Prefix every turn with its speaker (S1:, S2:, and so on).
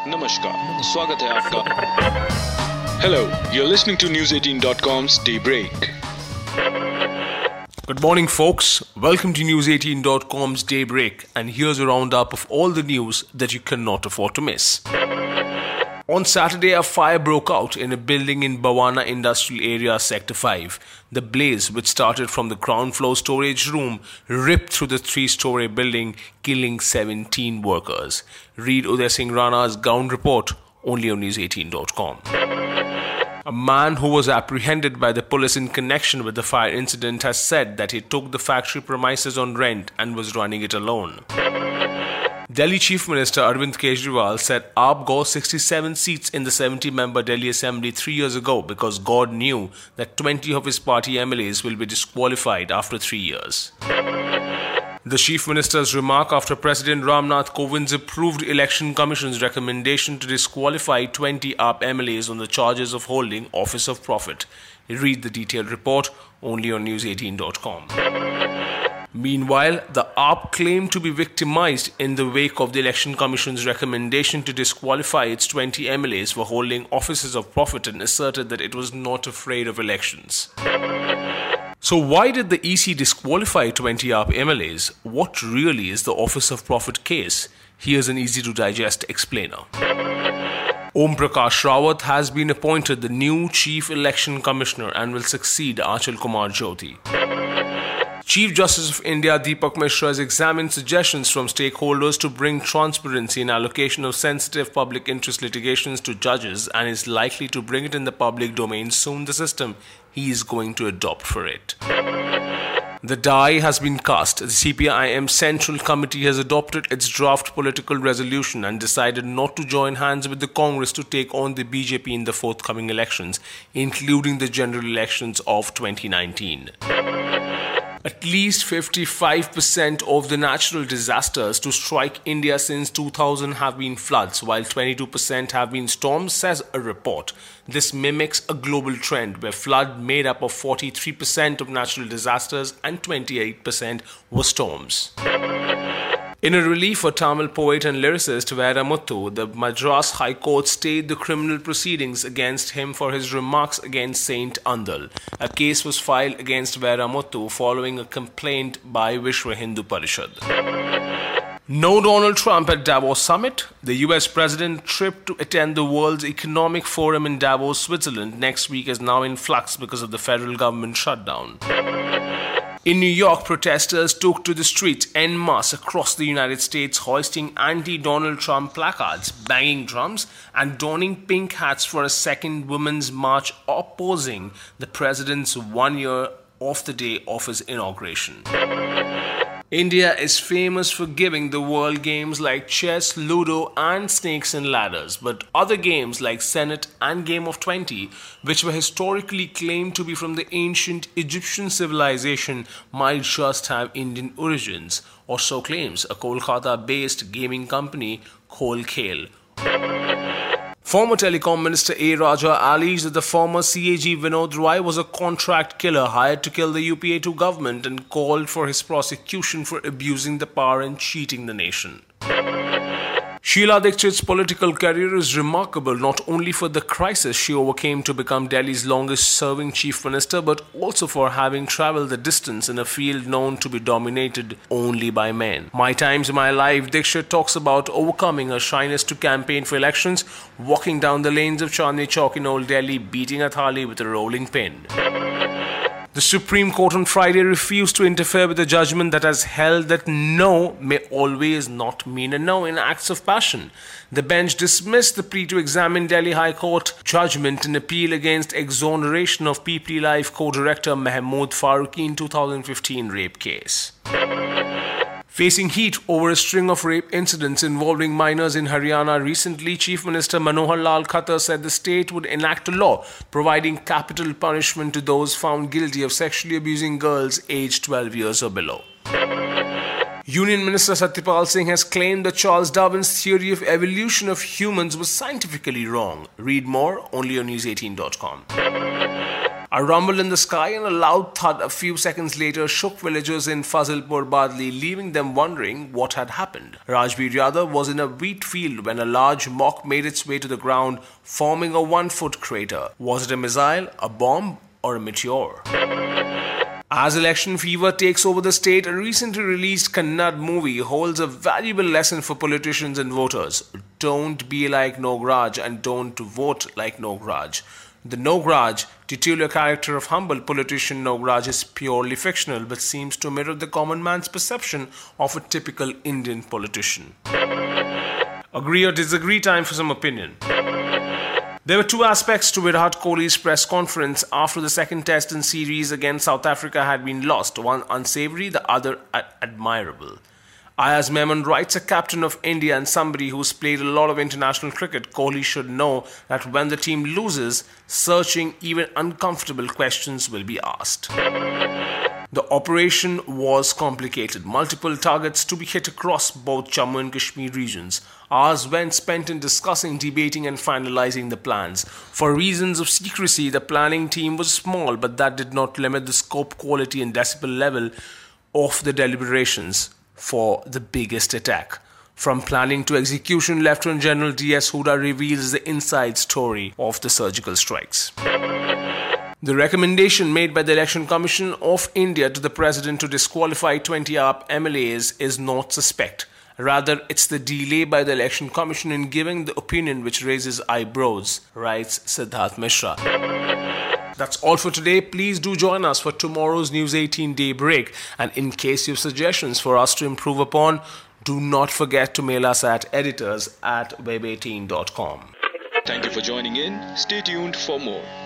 S1: नमस्कार, स्वागत है आपका. Hello, you're listening to News18.com's Daybreak.
S2: Good morning, folks. Welcome to News18.com's Daybreak, and here's a roundup of all the news that you cannot afford to miss. On Saturday, a fire broke out in a building in Bawana Industrial Area, Sector 5. The blaze, which started from the ground floor storage room, ripped through the three-story building, killing 17 workers. Read Uday Singh Rana's ground report only on News18.com. A man who was apprehended by the police in connection with the fire incident has said that he took the factory premises on rent and was running it alone. Delhi Chief Minister Arvind Kejriwal said AAP got 67 seats in the 70-member Delhi Assembly 3 years ago because God knew that 20 of his party MLAs will be disqualified after 3 years. The Chief Minister's remark after President Ramnath Kovind's approved Election Commission's recommendation to disqualify 20 AAP MLAs on the charges of holding Office of Profit. Read the detailed report only on News18.com. Meanwhile, the AAP claimed to be victimized in the wake of the Election Commission's recommendation to disqualify its 20 MLAs for holding offices of profit and asserted that it was not afraid of elections. So why did the EC disqualify 20 AAP MLAs? What really is the Office of Profit case? Here's an easy-to-digest explainer. Om Prakash Rawat has been appointed the new Chief Election Commissioner and will succeed Achal Kumar Jyoti. Chief Justice of India Deepak Mishra has examined suggestions from stakeholders to bring transparency in allocation of sensitive public interest litigations to judges and is likely to bring it in the public domain soon. The system he is going to adopt for it. The die has been cast. The CPIM Central Committee has adopted its draft political resolution and decided not to join hands with the Congress to take on the BJP in the forthcoming elections, including the general elections of 2019. At least 55% of the natural disasters to strike India since 2000 have been floods, while 22% have been storms, says a report. This mimics a global trend where flood made up of 43% of natural disasters and 28% were storms. In a relief for Tamil poet and lyricist Veeramuthu, the Madras High Court stayed the criminal proceedings against him for his remarks against Saint Andal. A case was filed against Veeramuthu following a complaint by Vishwa Hindu Parishad. No Donald Trump at Davos Summit. The US President trip to attend the World Economic Forum in Davos, Switzerland next week is now in flux because of the federal government shutdown. In New York, protesters took to the streets en masse across the United States, hoisting anti-Donald Trump placards, banging drums, and donning pink hats for a second women's march opposing the president's 1 year off the day of his inauguration. India is famous for giving the world games like chess, ludo, and snakes and ladders, but other games like Senet and Game of 20, which were historically claimed to be from the ancient Egyptian civilization, might just have Indian origins, or so claims a Kolkata-based gaming company, Khol Khel. Former Telecom Minister A. Raja alleged that the former CAG Vinod Roy was a contract killer hired to kill the UPA2 government and called for his prosecution for abusing the power and cheating the nation. Sheila Dikshit's political career is remarkable not only for the crisis she overcame to become Delhi's longest-serving chief minister, but also for having travelled the distance in a field known to be dominated only by men. My Times, My Life, Dikshit talks about overcoming her shyness to campaign for elections, walking down the lanes of Chandni Chowk in Old Delhi, beating a thali with a rolling pin. The Supreme Court on Friday refused to interfere with the judgment that has held that no may always not mean a no in acts of passion. The bench dismissed the plea to examine Delhi High Court judgment in appeal against exoneration of PP Life co-director Mahmood Farooqi in 2015 rape case. Facing heat over a string of rape incidents involving minors in Haryana recently, Chief Minister Manohar Lal Khattar said the state would enact a law providing capital punishment to those found guilty of sexually abusing girls aged 12 years or below. Union Minister Satyapal Singh has claimed that Charles Darwin's theory of evolution of humans was scientifically wrong. Read more only on News18.com. A rumble in the sky and a loud thud a few seconds later shook villagers in Fazilpur Badli, leaving them wondering what had happened. Rajbir Yadav was in a wheat field when a large mock made its way to the ground, forming a 1-foot crater. Was it a missile, a bomb, or a meteor? As election fever takes over the state, a recently released Kannada movie holds a valuable lesson for politicians and voters. Don't be like Nagraj and don't vote like Nagraj. The Nagraj, titular character of humble politician Nagraj, is purely fictional but seems to mirror the common man's perception of a typical Indian politician. Agree or disagree? Time for some opinion. There were two aspects to Virat Kohli's press conference after the second test in series against South Africa had been lost, one unsavory, the other admirable. Ayaz Memon writes, a captain of India and somebody who's played a lot of international cricket, Kohli should know that when the team loses, searching, even uncomfortable questions will be asked. The operation was complicated. Multiple targets to be hit across both Jammu and Kashmir regions. Hours went spent in discussing, debating and finalizing the plans. For reasons of secrecy, the planning team was small, but that did not limit the scope, quality and decibel level of the deliberations for the biggest attack. From planning to execution, Lieutenant General D.S. Hooda reveals the inside story of the surgical strikes. The recommendation made by the Election Commission of India to the President to disqualify 20 AAP MLAs is not suspect. Rather, it's the delay by the Election Commission in giving the opinion which raises eyebrows, writes Siddharth Mishra. That's all for today. Please do join us for tomorrow's News 18 Daybreak. And in case you have suggestions for us to improve upon, do not forget to mail us at editors@web18.com.
S1: Thank you for joining in. Stay tuned for more.